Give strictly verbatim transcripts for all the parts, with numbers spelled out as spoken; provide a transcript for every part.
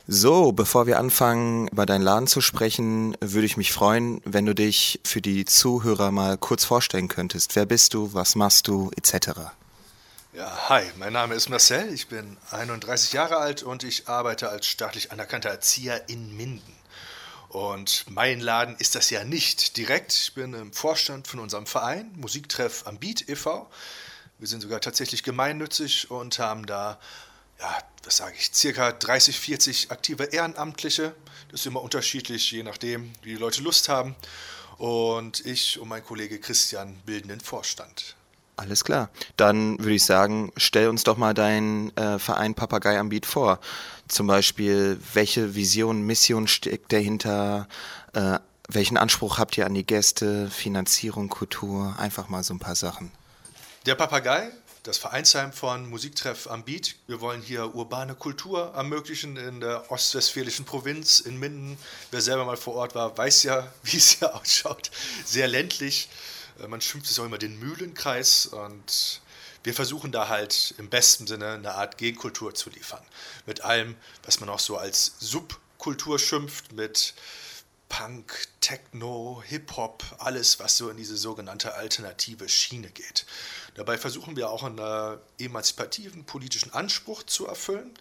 So, bevor wir anfangen, über deinen Laden zu sprechen, würde ich mich freuen, wenn du dich für die Zuhörer mal kurz vorstellen könntest. Wer bist du, was machst du, et cetera. Ja, hi, mein Name ist Marcel, ich bin einunddreißig Jahre alt und ich arbeite als staatlich anerkannter Erzieher in Minden. Und mein Laden ist das ja nicht direkt. Ich bin im Vorstand von unserem Verein, Musiktreff am Beat e V. Wir sind sogar tatsächlich gemeinnützig und haben da, ja, was sage ich, circa dreißig, vierzig aktive Ehrenamtliche. Das ist immer unterschiedlich, je nachdem, wie die Leute Lust haben. Und ich und mein Kollege Christian bilden den Vorstand. Alles klar. Dann würde ich sagen, stell uns doch mal deinen äh, Verein Papagei am Beat vor. Zum Beispiel, welche Vision, Mission steckt dahinter? Äh, welchen Anspruch habt ihr an die Gäste? Finanzierung, Kultur? Einfach mal so ein paar Sachen. Der Papagei, das Vereinsheim von Musiktreff am Beat. Wir wollen hier urbane Kultur ermöglichen in der ostwestfälischen Provinz in Minden. Wer selber mal vor Ort war, weiß ja, wie es hier ausschaut. Sehr ländlich. Äh, Man schimpft es auch immer den Mühlenkreis und wir versuchen da halt im besten Sinne eine Art Gegenkultur zu liefern. Mit allem, was man auch so als Subkultur schimpft, mit Punk, Techno, Hip-Hop, alles, was so in diese sogenannte alternative Schiene geht. Dabei versuchen wir auch einen äh, emanzipativen politischen Anspruch zu erfüllen.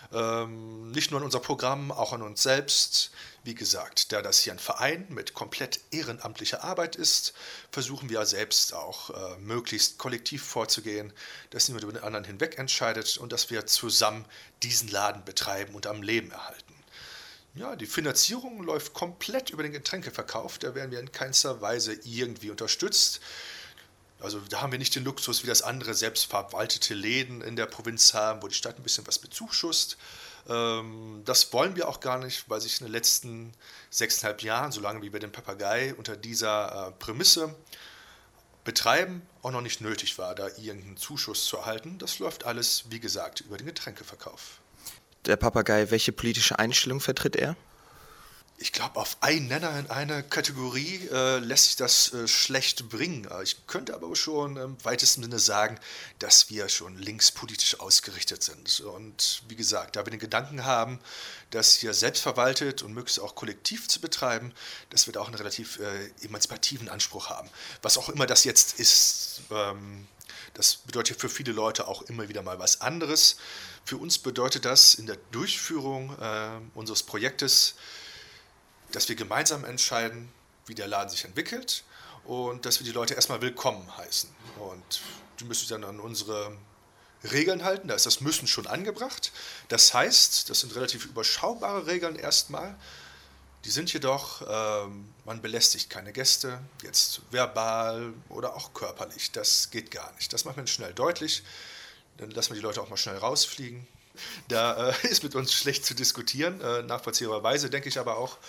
Ähm, nicht nur an unser Programm, auch an uns selbst. Wie gesagt, da das hier ein Verein mit komplett ehrenamtlicher Arbeit ist, versuchen wir selbst auch äh, möglichst kollektiv vorzugehen, dass niemand über den anderen hinweg entscheidet und dass wir zusammen diesen Laden betreiben und am Leben erhalten. Ja, die Finanzierung läuft komplett über den Getränkeverkauf. Da werden wir in keinster Weise irgendwie unterstützt. Also da haben wir nicht den Luxus, wie das andere selbstverwaltete Läden in der Provinz haben, wo die Stadt ein bisschen was bezuschusst. Ähm, das wollen wir auch gar nicht, weil sich in den letzten sechseinhalb Jahren, solange wie wir den Papagei unter dieser äh, Prämisse betreiben, auch noch nicht nötig war, da irgendeinen Zuschuss zu erhalten. Das läuft alles, wie gesagt, über den Getränkeverkauf. Der Papagei, welche politische Einstellung vertritt er? Ich glaube, auf einen Nenner in eine Kategorie äh, lässt sich das äh, schlecht bringen. Äh, Ich könnte aber schon im weitesten Sinne sagen, dass wir schon linkspolitisch ausgerichtet sind. Und wie gesagt, da wir den Gedanken haben, das hier selbstverwaltet und möglichst auch kollektiv zu betreiben, dass wir da auch einen relativ äh, emanzipativen Anspruch haben. Was auch immer das jetzt ist, ähm, das bedeutet für viele Leute auch immer wieder mal was anderes. Für uns bedeutet das in der Durchführung äh, unseres Projektes, dass wir gemeinsam entscheiden, wie der Laden sich entwickelt und dass wir die Leute erstmal willkommen heißen. Und die müssen sich dann an unsere Regeln halten, da ist das Müssen schon angebracht. Das heißt, das sind relativ überschaubare Regeln erstmal. Die sind jedoch, ähm, man belästigt keine Gäste, jetzt verbal oder auch körperlich. Das geht gar nicht. Das macht man schnell deutlich. Dann lassen wir die Leute auch mal schnell rausfliegen. Da äh, ist mit uns schlecht zu diskutieren, äh, nachvollziehbarerweise denke ich aber auch.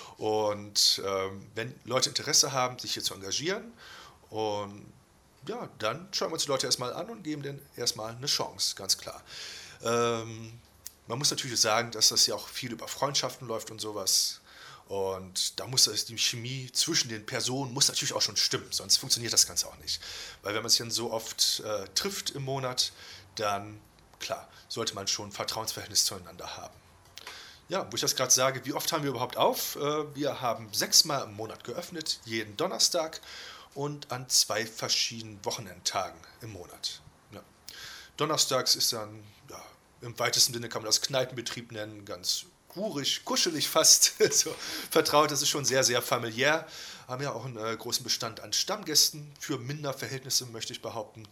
Und ähm, wenn Leute Interesse haben, sich hier zu engagieren, und ja, dann schauen wir uns die Leute erstmal an und geben denen erstmal eine Chance, ganz klar. Ähm, Man muss natürlich sagen, dass das ja auch viel über Freundschaften läuft und sowas. Und da muss das, die Chemie zwischen den Personen muss natürlich auch schon stimmen, sonst funktioniert das Ganze auch nicht. Weil wenn man sich dann so oft äh, trifft im Monat, dann, klar, sollte man schon ein Vertrauensverhältnis zueinander haben. Ja, wo ich das gerade sage, wie oft haben wir überhaupt auf? Äh, Wir haben sechsmal im Monat geöffnet, jeden Donnerstag und an zwei verschiedenen Wochenendtagen im Monat. Ja. Donnerstags ist dann, ja, im weitesten Sinne kann man das Kneipenbetrieb nennen, ganz urig, kuschelig fast, so vertraut. Das ist schon sehr, sehr familiär. Haben ja auch einen äh, großen Bestand an Stammgästen für Minderverhältnisse, möchte ich behaupten.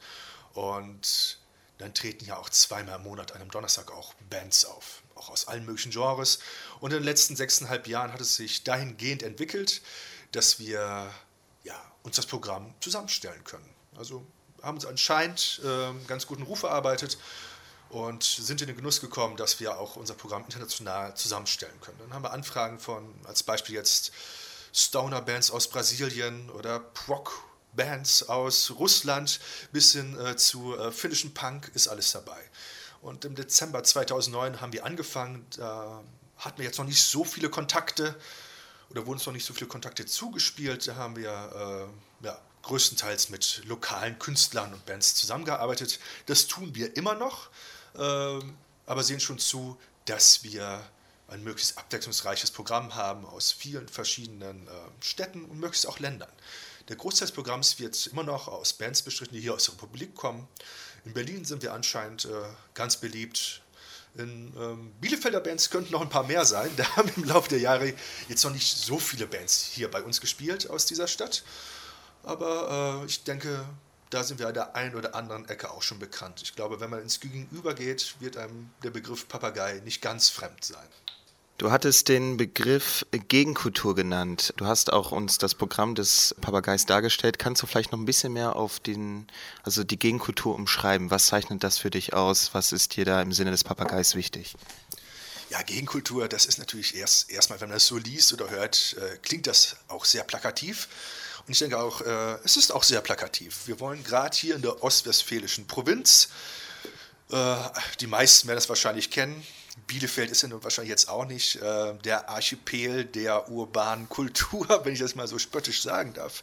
Und dann treten ja auch zweimal im Monat an einem Donnerstag auch Bands auf, auch aus allen möglichen Genres. Und in den letzten sechseinhalb Jahren hat es sich dahingehend entwickelt, dass wir ja, uns das Programm zusammenstellen können. Also haben uns anscheinend äh, einen ganz guten Ruf erarbeitet und sind in den Genuss gekommen, dass wir auch unser Programm international zusammenstellen können. Dann haben wir Anfragen von, als Beispiel jetzt Stoner-Bands aus Brasilien oder Prog-Bands aus Russland bis hin äh, zu äh, finnischen Punk, ist alles dabei. Und im Dezember zweitausendneun haben wir angefangen, da hatten wir jetzt noch nicht so viele Kontakte oder wurden uns noch nicht so viele Kontakte zugespielt. Da haben wir äh, ja, größtenteils mit lokalen Künstlern und Bands zusammengearbeitet. Das tun wir immer noch, äh, aber sehen schon zu, dass wir ein möglichst abwechslungsreiches Programm haben aus vielen verschiedenen äh, Städten und möglichst auch Ländern. Der Großteil des Programms wird immer noch aus Bands bestritten, die hier aus der Republik kommen. In Berlin sind wir anscheinend äh, ganz beliebt. In ähm, Bielefelder Bands könnten noch ein paar mehr sein. Da haben im Laufe der Jahre jetzt noch nicht so viele Bands hier bei uns gespielt aus dieser Stadt. Aber äh, ich denke, da sind wir an der einen oder anderen Ecke auch schon bekannt. Ich glaube, wenn man ins Gegenüber geht, wird einem der Begriff Papagei nicht ganz fremd sein. Du hattest den Begriff Gegenkultur genannt. Du hast auch uns das Programm des Papageis dargestellt. Kannst du vielleicht noch ein bisschen mehr auf den, also die Gegenkultur umschreiben? Was zeichnet das für dich aus? Was ist dir da im Sinne des Papageis wichtig? Ja, Gegenkultur, das ist natürlich erst erstmal, wenn man das so liest oder hört, äh, klingt das auch sehr plakativ. Und ich denke auch, äh, es ist auch sehr plakativ. Wir wollen gerade hier in der ostwestfälischen Provinz, äh, die meisten werden das wahrscheinlich kennen, Bielefeld ist ja nun wahrscheinlich jetzt auch nicht äh, der Archipel der urbanen Kultur, wenn ich das mal so spöttisch sagen darf.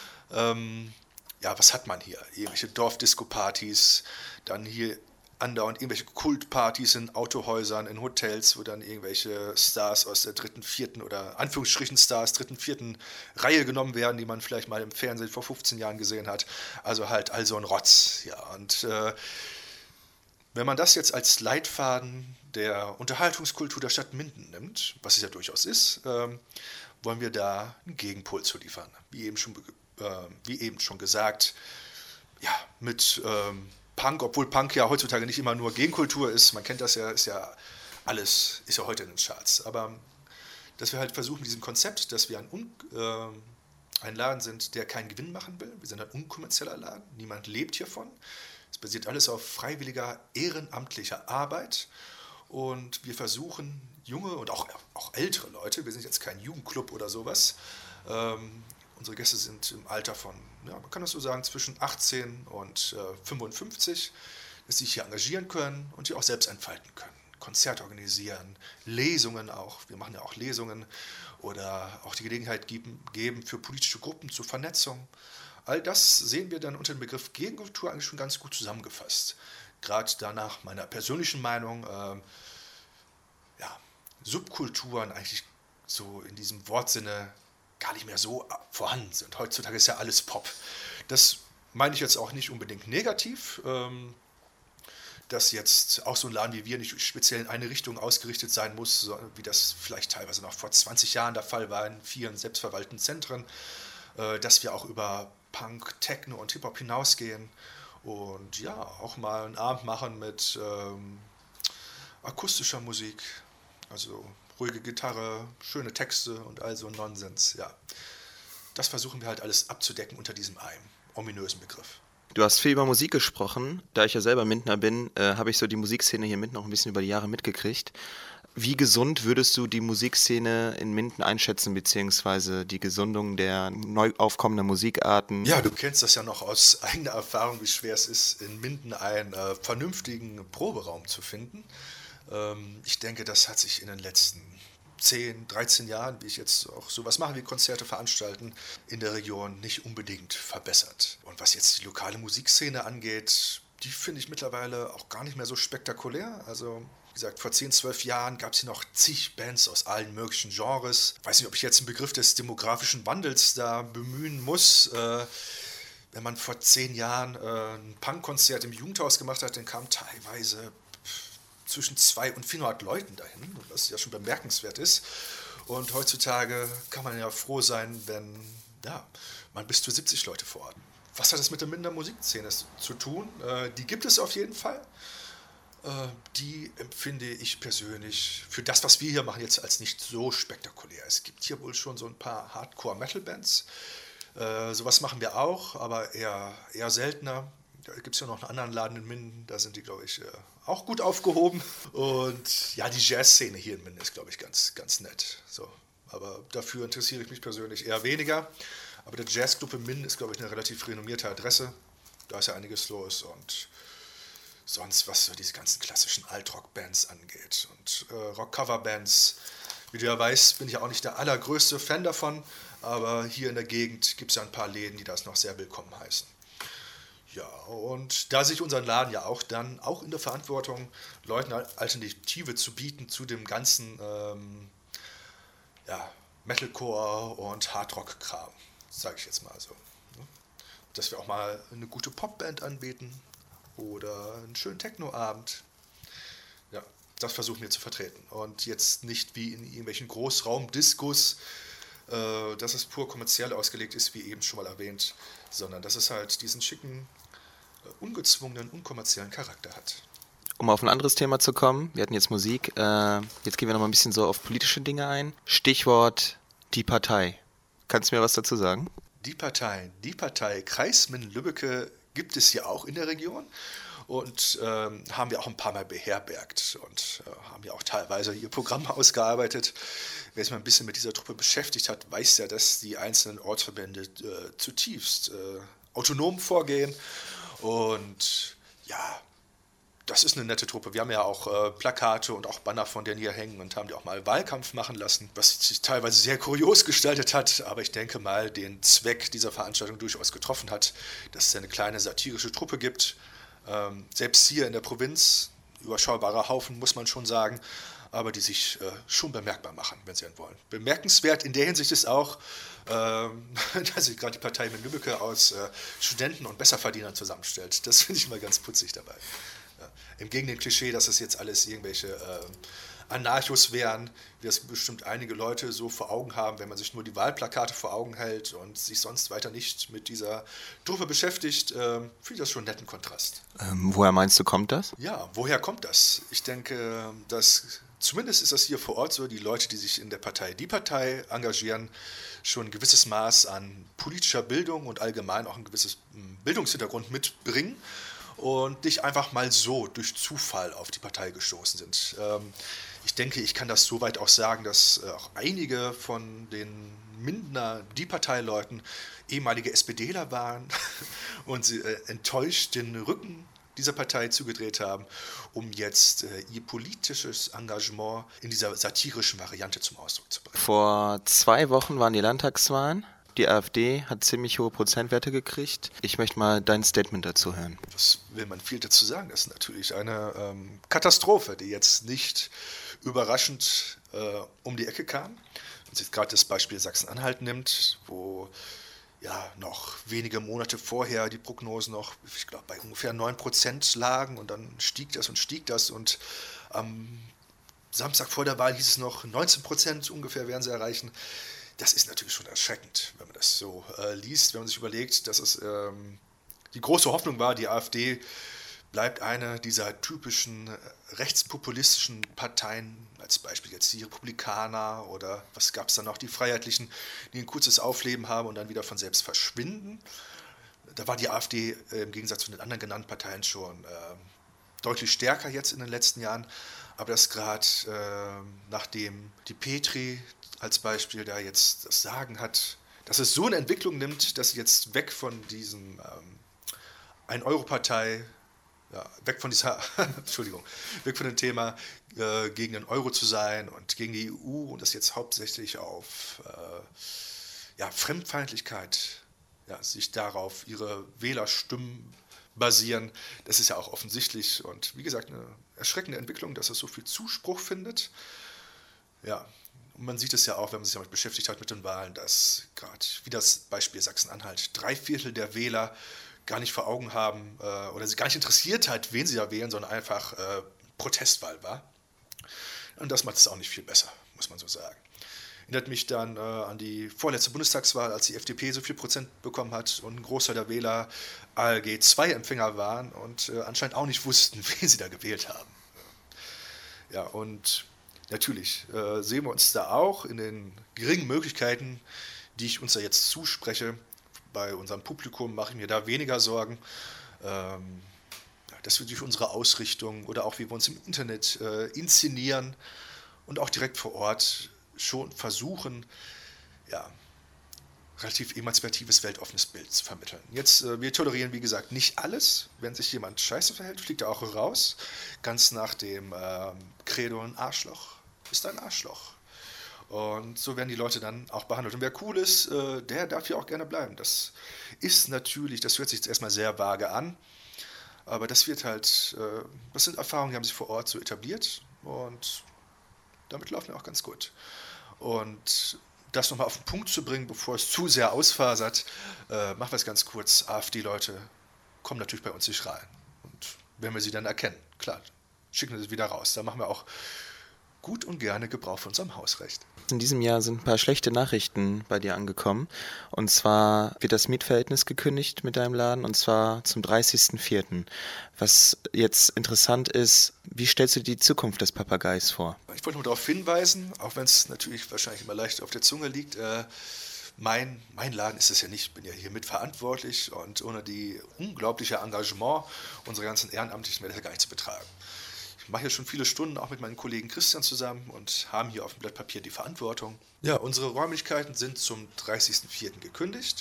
Ähm, ja, was hat man hier? Irgendwelche Dorfdisco-Partys, dann hier andauernd irgendwelche Kultpartys in Autohäusern, in Hotels, wo dann irgendwelche Stars aus der dritten, vierten oder Anführungsstrichen Stars, dritten, vierten Reihe genommen werden, die man vielleicht mal im Fernsehen vor fünfzehn Jahren gesehen hat. Also halt all so ein Rotz. Ja, und äh, wenn man das jetzt als Leitfaden der Unterhaltungskultur der Stadt Minden nimmt, was es ja durchaus ist, ähm, wollen wir da einen Gegenpol zu liefern. Wie eben schon, äh, wie eben schon gesagt, ja, mit ähm, Punk, obwohl Punk ja heutzutage nicht immer nur Gegenkultur ist, man kennt das ja, ist ja alles, ist ja heute in den Charts. Aber dass wir halt versuchen, diesem Konzept, dass wir ein, äh, ein Laden sind, der keinen Gewinn machen will, wir sind ein unkommerzieller Laden, niemand lebt hiervon. Es basiert alles auf freiwilliger, ehrenamtlicher Arbeit und wir versuchen, junge und auch, auch ältere Leute, wir sind jetzt kein Jugendclub oder sowas, ähm, unsere Gäste sind im Alter von, ja, man kann das so sagen, zwischen achtzehn und äh, fünfundfünfzig, dass sie sich hier engagieren können und sich auch selbst entfalten können. Konzerte organisieren, Lesungen auch, wir machen ja auch Lesungen oder auch die Gelegenheit geben, geben für politische Gruppen zur Vernetzung. All das sehen wir dann unter dem Begriff Gegenkultur eigentlich schon ganz gut zusammengefasst. Gerade danach meiner persönlichen Meinung, äh, ja, Subkulturen eigentlich so in diesem Wortsinne gar nicht mehr so vorhanden sind. Heutzutage ist ja alles Pop. Das meine ich jetzt auch nicht unbedingt negativ, ähm, dass jetzt auch so ein Laden wie wir nicht speziell in eine Richtung ausgerichtet sein muss, so wie das vielleicht teilweise noch vor zwanzig Jahren der Fall war in vielen selbstverwalteten Zentren, äh, dass wir auch über Punk, Techno und Hip-Hop hinausgehen und ja, auch mal einen Abend machen mit ähm, akustischer Musik, also ruhige Gitarre, schöne Texte und all so Nonsens, ja. Das versuchen wir halt alles abzudecken unter diesem einen ominösen Begriff. Du hast viel über Musik gesprochen. Da ich ja selber Mindener bin, äh, habe ich so die Musikszene hier in Minden auch ein bisschen über die Jahre mitgekriegt. Wie gesund würdest du die Musikszene in Minden einschätzen, beziehungsweise die Gesundung der neu aufkommenden Musikarten? Ja, du kennst das ja noch aus eigener Erfahrung, wie schwer es ist, in Minden einen äh, vernünftigen Proberaum zu finden. Ähm, ich denke, das hat sich in den letzten zehn, dreizehn Jahren, wie ich jetzt auch sowas mache wie Konzerte veranstalten, in der Region nicht unbedingt verbessert. Und was jetzt die lokale Musikszene angeht, die finde ich mittlerweile auch gar nicht mehr so spektakulär. Also wie gesagt, vor zehn, zwölf Jahren gab es hier noch zig Bands aus allen möglichen Genres. Ich weiß nicht, ob ich jetzt einen Begriff des demografischen Wandels da bemühen muss. Äh, wenn man vor zehn Jahren äh, ein Punkkonzert im Jugendhaus gemacht hat, dann kamen teilweise zwischen zweihundert und vierhundert Leuten dahin, was ja schon bemerkenswert ist. Und heutzutage kann man ja froh sein, wenn ja, man bis zu siebzig Leute vor Ort. Was hat das mit der Mindener Musikszene zu tun? Äh, die gibt es auf jeden Fall. Äh, die empfinde ich persönlich für das, was wir hier machen, jetzt als nicht so spektakulär. Es gibt hier wohl schon so ein paar Hardcore-Metal-Bands. Äh, sowas machen wir auch, aber eher, eher seltener. Da gibt es ja noch einen anderen Laden in Minden, da sind die, glaube ich, auch gut aufgehoben. Und ja, die Jazzszene hier in Minden ist, glaube ich, ganz, ganz nett. So, aber dafür interessiere ich mich persönlich eher weniger. Aber der Jazzclub in Minden ist, glaube ich, eine relativ renommierte Adresse. Da ist ja einiges los. Und sonst, was so diese ganzen klassischen Alt-Rock-Bands angeht und äh, Rock-Cover-Bands. Wie du ja weißt, bin ich auch nicht der allergrößte Fan davon. Aber hier in der Gegend gibt es ja ein paar Läden, die das noch sehr willkommen heißen. Ja, und da sehe ich unseren Laden ja auch dann auch in der Verantwortung, Leuten eine Alternative zu bieten zu dem ganzen ähm, ja, Metalcore und Hardrock-Kram, sage ich jetzt mal so. Ne? Dass wir auch mal eine gute Popband anbieten oder einen schönen Techno-Abend. Ja, das versuchen wir zu vertreten. Und jetzt nicht wie in irgendwelchen Großraumdiskos, äh, dass es pur kommerziell ausgelegt ist, wie eben schon mal erwähnt, sondern dass es halt diesen schicken, äh, ungezwungenen, unkommerziellen Charakter hat. Um auf ein anderes Thema zu kommen, wir hatten jetzt Musik, äh, jetzt gehen wir noch mal ein bisschen so auf politische Dinge ein. Stichwort die Partei. Kannst du mir was dazu sagen? Die Partei, die Partei Kreis-Minden-Lübbecke gibt es ja auch in der Region und ähm, haben wir auch ein paar Mal beherbergt und äh, haben ja auch teilweise ihr Programm ausgearbeitet. Wer sich mal ein bisschen mit dieser Truppe beschäftigt hat, weiß ja, dass die einzelnen Ortsverbände äh, zutiefst äh, autonom vorgehen und ja, das ist eine nette Truppe. Wir haben ja auch äh, Plakate und auch Banner von denen hier hängen und haben die auch mal Wahlkampf machen lassen, was sich teilweise sehr kurios gestaltet hat, aber ich denke mal den Zweck dieser Veranstaltung durchaus getroffen hat, dass es eine kleine satirische Truppe gibt. Ähm, selbst hier in der Provinz, überschaubarer Haufen, muss man schon sagen, aber die sich äh, schon bemerkbar machen, wenn sie denn wollen. Bemerkenswert in der Hinsicht ist auch, ähm, dass sich gerade die Partei mit Lübbecke aus äh, Studenten und Besserverdienern zusammenstellt. Das finde ich mal ganz putzig dabei. Ja. Im Gegenteil dem Klischee, dass das jetzt alles irgendwelche äh, Anarchos wären, wie das bestimmt einige Leute so vor Augen haben, wenn man sich nur die Wahlplakate vor Augen hält und sich sonst weiter nicht mit dieser Truppe beschäftigt, äh, finde ich das schon einen netten Kontrast. Ähm, woher meinst du, kommt das? Ja, woher kommt das? Ich denke, dass zumindest ist das hier vor Ort so, die Leute, die sich in der Partei Die Partei engagieren, schon ein gewisses Maß an politischer Bildung und allgemein auch ein gewisses Bildungshintergrund mitbringen und nicht einfach mal so durch Zufall auf die Partei gestoßen sind. Ähm, ich denke, ich kann das soweit auch sagen, dass äh, auch einige von den Mindener Die-Partei-Leuten ehemalige SPDler waren und sie äh, enttäuscht den Rücken dieser Partei zugedreht haben, um jetzt äh, ihr politisches Engagement in dieser satirischen Variante zum Ausdruck zu bringen. Vor zwei Wochen waren die Landtagswahlen. Die AfD hat ziemlich hohe Prozentwerte gekriegt. Ich möchte mal dein Statement dazu hören. Was will man viel dazu sagen? Das ist natürlich eine ähm, Katastrophe, die jetzt nicht überraschend äh, um die Ecke kam. Wenn man sich gerade das Beispiel Sachsen-Anhalt nimmt, wo ja noch wenige Monate vorher die Prognosen noch, ich glaube, bei ungefähr neun Prozent lagen und dann stieg das und stieg das und am Samstag vor der Wahl hieß es noch, neunzehn Prozent ungefähr werden sie erreichen. Das ist natürlich schon erschreckend, wenn man das so äh, liest, wenn man sich überlegt, dass es ähm, die große Hoffnung war, die AfD bleibt eine dieser typischen rechtspopulistischen Parteien, als Beispiel jetzt die Republikaner oder was gab es da noch, die Freiheitlichen, die ein kurzes Aufleben haben und dann wieder von selbst verschwinden. Da war die AfD äh, im Gegensatz zu den anderen genannten Parteien schon äh, deutlich stärker jetzt in den letzten Jahren, aber das gerade äh, nachdem die Petri als Beispiel da jetzt das Sagen hat, dass es so eine Entwicklung nimmt, dass jetzt weg von diesem ähm, Ein-Euro-Partei, ja, weg von dieser, Entschuldigung, weg von dem Thema äh, gegen den Euro zu sein und gegen die E U und das jetzt hauptsächlich auf äh, ja, Fremdfeindlichkeit, ja, sich darauf ihre Wählerstimmen basieren, das ist ja auch offensichtlich und wie gesagt eine erschreckende Entwicklung, dass es so viel Zuspruch findet. Ja, und man sieht es ja auch, wenn man sich damit beschäftigt hat mit den Wahlen, dass gerade, wie das Beispiel Sachsen-Anhalt, drei Viertel der Wähler gar nicht vor Augen haben äh, oder sie gar nicht interessiert hat, wen sie da wählen, sondern einfach äh, Protestwahl war. Und das macht es auch nicht viel besser, muss man so sagen. Erinnert mich dann äh, an die vorletzte Bundestagswahl, als die F D P so viel Prozent bekommen hat und ein Großteil der Wähler A L G zwei Empfänger waren und äh, anscheinend auch nicht wussten, wen sie da gewählt haben. Ja, und natürlich äh, sehen wir uns da auch in den geringen Möglichkeiten, die ich uns da jetzt zuspreche. Bei unserem Publikum mache ich mir da weniger Sorgen, ähm, dass wir durch unsere Ausrichtung oder auch wie wir uns im Internet äh, inszenieren und auch direkt vor Ort schon versuchen, ja, relativ emanzipatives, weltoffenes Bild zu vermitteln. Jetzt, äh, wir tolerieren, wie gesagt, nicht alles. Wenn sich jemand scheiße verhält, fliegt er auch raus. Ganz nach dem ähm, Credo, ein Arschloch ist ein Arschloch. Und so werden die Leute dann auch behandelt. Und wer cool ist, äh, der darf hier auch gerne bleiben. Das ist natürlich, das hört sich jetzt erstmal sehr vage an, aber das wird halt, äh, das sind Erfahrungen, die haben sich vor Ort so etabliert und damit laufen wir auch ganz gut. Und das nochmal auf den Punkt zu bringen, bevor es zu sehr ausfasert, äh, machen wir es ganz kurz. AfD-Leute kommen natürlich bei uns nicht rein. Und wenn wir sie dann erkennen, klar, schicken wir sie wieder raus. Da machen wir auch gut und gerne Gebrauch von unserem Hausrecht. In diesem Jahr sind ein paar schlechte Nachrichten bei dir angekommen. Und zwar wird das Mietverhältnis gekündigt mit deinem Laden, und zwar zum dreißigsten vierten Was jetzt interessant ist, wie stellst du die Zukunft des Papageis vor? Ich wollte nur darauf hinweisen, auch wenn es natürlich wahrscheinlich immer leicht auf der Zunge liegt, äh, mein, mein Laden ist es ja nicht, ich bin ja hier mitverantwortlich und ohne die unglaubliche Engagement unserer ganzen Ehrenamtlichen wäre das ja gar nicht zu betragen. Ich mache ja schon viele Stunden auch mit meinem Kollegen Christian zusammen und haben hier auf dem Blatt Papier die Verantwortung. Ja, unsere Räumlichkeiten sind zum dreißigsten vierten gekündigt,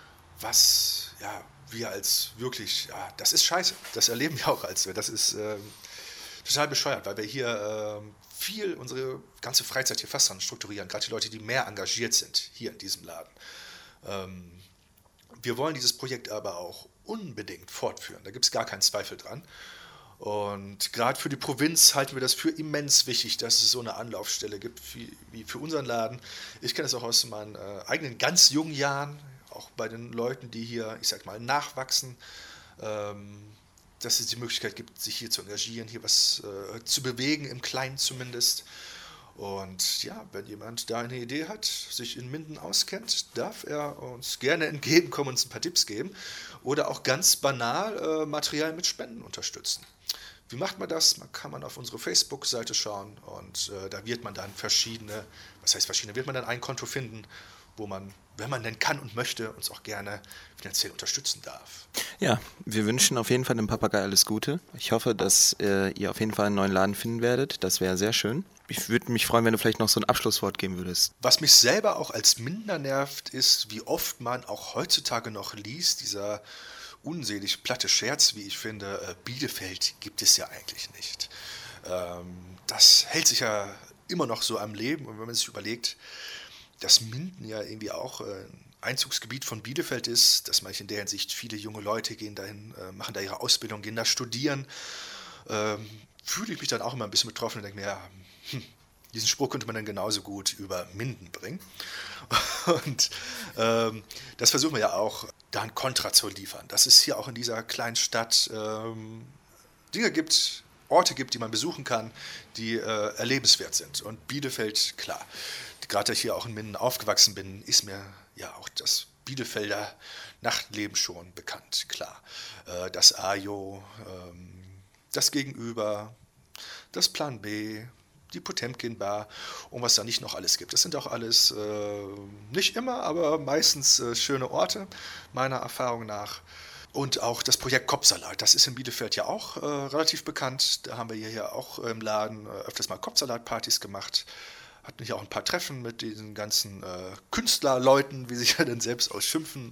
was ja, wir als wirklich, ja, das ist scheiße, das erleben wir auch als, das ist ähm, total bescheuert, weil wir hier ähm, viel, unsere ganze Freizeit hier fast dran strukturieren, gerade die Leute, die mehr engagiert sind hier in diesem Laden. Ähm, wir wollen dieses Projekt aber auch unbedingt fortführen, da gibt es gar keinen Zweifel dran. Und gerade für die Provinz halten wir das für immens wichtig, dass es so eine Anlaufstelle gibt wie, wie für unseren Laden. Ich kenne das auch aus meinen äh, eigenen ganz jungen Jahren, auch bei den Leuten, die hier, ich sag mal, nachwachsen, ähm, dass es die Möglichkeit gibt, sich hier zu engagieren, hier was äh, zu bewegen, im Kleinen zumindest. Und ja, wenn jemand da eine Idee hat, sich in Minden auskennt, darf er uns gerne entgegenkommen und uns ein paar Tipps geben oder auch ganz banal äh, Material mit Spenden unterstützen. Wie macht man das? Man kann man auf unsere Facebook-Seite schauen und äh, da wird man dann verschiedene, was heißt verschiedene, wird man dann ein Konto finden, wo man, wenn man denn kann und möchte, uns auch gerne finanziell unterstützen darf. Ja, wir wünschen auf jeden Fall dem Papagei alles Gute. Ich hoffe, dass äh, ihr auf jeden Fall einen neuen Laden finden werdet. Das wäre sehr schön. Ich würde mich freuen, wenn du vielleicht noch so ein Abschlusswort geben würdest. Was mich selber auch als Minder nervt, ist, wie oft man auch heutzutage noch liest, dieser unselig platte Scherz, wie ich finde, äh, Bielefeld gibt es ja eigentlich nicht. Ähm, das hält sich ja immer noch so am Leben und wenn man sich überlegt, dass Minden ja irgendwie auch äh, ein Einzugsgebiet von Bielefeld ist, dass man in der Hinsicht viele junge Leute gehen dahin, äh, machen da ihre Ausbildung, gehen da studieren, ähm, fühle ich mich dann auch immer ein bisschen betroffen und denke mir, ja, hm, diesen Spruch könnte man dann genauso gut über Minden bringen. Und ähm, das versuchen wir ja auch, da ein Kontra zu liefern, dass es hier auch in dieser kleinen Stadt ähm, Dinge gibt, Orte gibt, die man besuchen kann, die äh, erlebenswert sind. Und Bielefeld, klar, gerade da ich hier auch in Minden aufgewachsen bin, ist mir ja auch das Bielefelder Nachtleben schon bekannt, klar. Äh, das Ajo, ähm, das Gegenüber, das Plan B, die Potemkin Bar und was da nicht noch alles gibt. Das sind auch alles, äh, nicht immer, aber meistens äh, schöne Orte, meiner Erfahrung nach. Und auch das Projekt Kopfsalat, das ist in Bielefeld ja auch äh, relativ bekannt. Da haben wir hier ja auch im Laden äh, öfters mal Kopfsalat-Partys gemacht. Hatten hier auch ein paar Treffen mit diesen ganzen äh, Künstlerleuten, wie sich ja dann selbst ausschimpfen.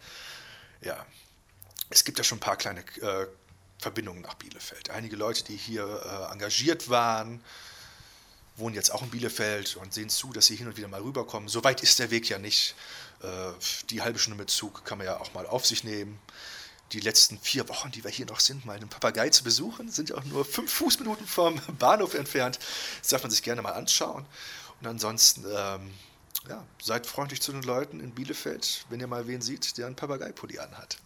Äh, ja, es gibt ja schon ein paar kleine äh, Verbindungen nach Bielefeld. Einige Leute, die hier äh, engagiert waren, wohnen jetzt auch in Bielefeld und sehen zu, dass sie hin und wieder mal rüberkommen. So weit ist der Weg ja nicht. Äh, die halbe Stunde mit Zug kann man ja auch mal auf sich nehmen. Die letzten vier Wochen, die wir hier noch sind, mal einen Papagei zu besuchen, sind ja auch nur fünf Fußminuten vom Bahnhof entfernt. Das darf man sich gerne mal anschauen. Und ansonsten, ähm, ja, seid freundlich zu den Leuten in Bielefeld, wenn ihr mal wen seht, der einen Papagei-Pulli anhat.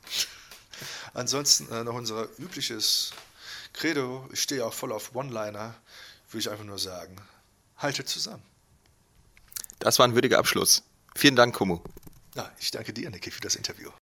Ansonsten äh, noch unser übliches Credo, ich stehe auch voll auf One-Liner, würde ich einfach nur sagen, haltet zusammen. Das war ein würdiger Abschluss. Vielen Dank, Kumu. Ja, ich danke dir, Niki, für das Interview.